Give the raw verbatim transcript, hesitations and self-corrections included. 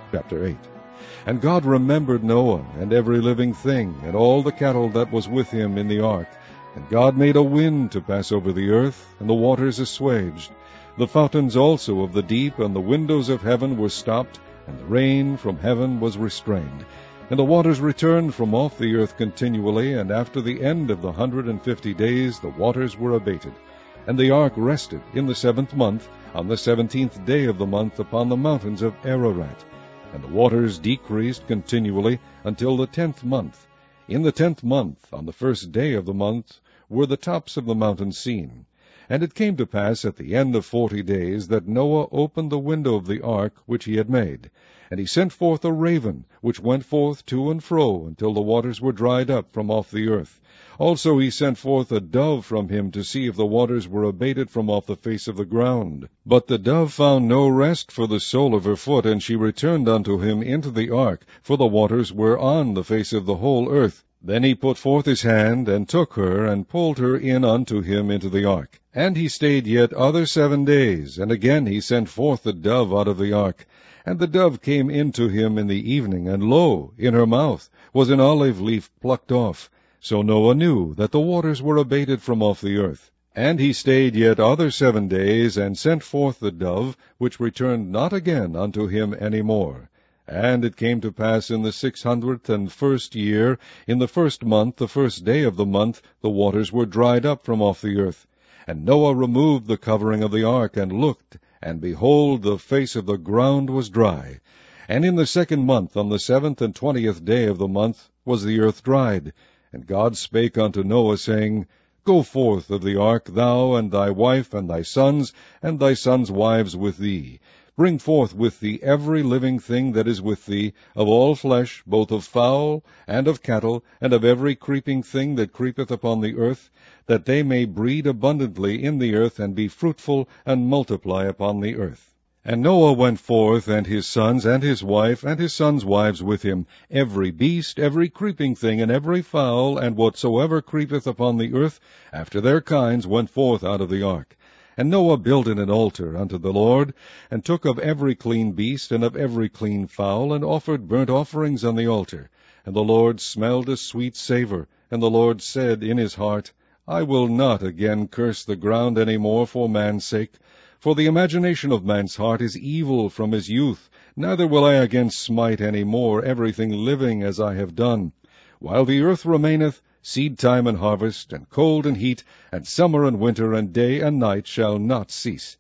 Chapter eight. And God remembered Noah, and every living thing, and all the cattle that was with him in the ark. And God made a wind to pass over the earth, and the waters assuaged. The fountains also of the deep and the windows of heaven were stopped, and the rain from heaven was restrained. And the waters returned from off the earth continually, and after the end of the hundred and fifty days the waters were abated. And the ark rested in the seventh month, on the seventeenth day of the month, upon the mountains of Ararat. And the waters decreased continually until the tenth month. In the tenth month, on the first day of the month, were the tops of the mountains seen. And it came to pass at the end of forty days that Noah opened the window of the ark which he had made. And he sent forth a raven, which went forth to and fro until the waters were dried up from off the earth. Also he sent forth a dove from him to see if the waters were abated from off the face of the ground. But the dove found no rest for the sole of her foot, and she returned unto him into the ark, for the waters were on the face of the whole earth. Then he put forth his hand, and took her, and pulled her in unto him into the ark. And he stayed yet other seven days, and again he sent forth the dove out of the ark. And the dove came in to him in the evening, and lo, in her mouth was an olive leaf plucked off. So Noah knew that the waters were abated from off the earth. And he stayed yet other seven days, and sent forth the dove, which returned not again unto him any more. And it came to pass in the six hundredth and first year, in the first month, the first day of the month, the waters were dried up from off the earth. And Noah removed the covering of the ark, and looked, and behold, the face of the ground was dry. And in the second month, on the seventh and twentieth day of the month, was the earth dried. And God spake unto Noah, saying, Go forth of the ark, thou, and thy wife, and thy sons, and thy sons' wives with thee. Bring forth with thee every living thing that is with thee, of all flesh, both of fowl, and of cattle, and of every creeping thing that creepeth upon the earth, that they may breed abundantly in the earth, and be fruitful, and multiply upon the earth. And Noah went forth, and his sons, and his wife, and his sons' wives with him, every beast, every creeping thing, and every fowl, and whatsoever creepeth upon the earth, after their kinds, went forth out of the ark. And Noah builded an altar unto the Lord, and took of every clean beast, and of every clean fowl, and offered burnt offerings on the altar. And the Lord smelled a sweet savour. And the Lord said in his heart, I will not again curse the ground any more for man's sake. For the imagination of man's heart is evil from his youth, neither will I again smite any more everything living as I have done. While the earth remaineth, seed time and harvest, and cold and heat, and summer and winter, and day and night shall not cease.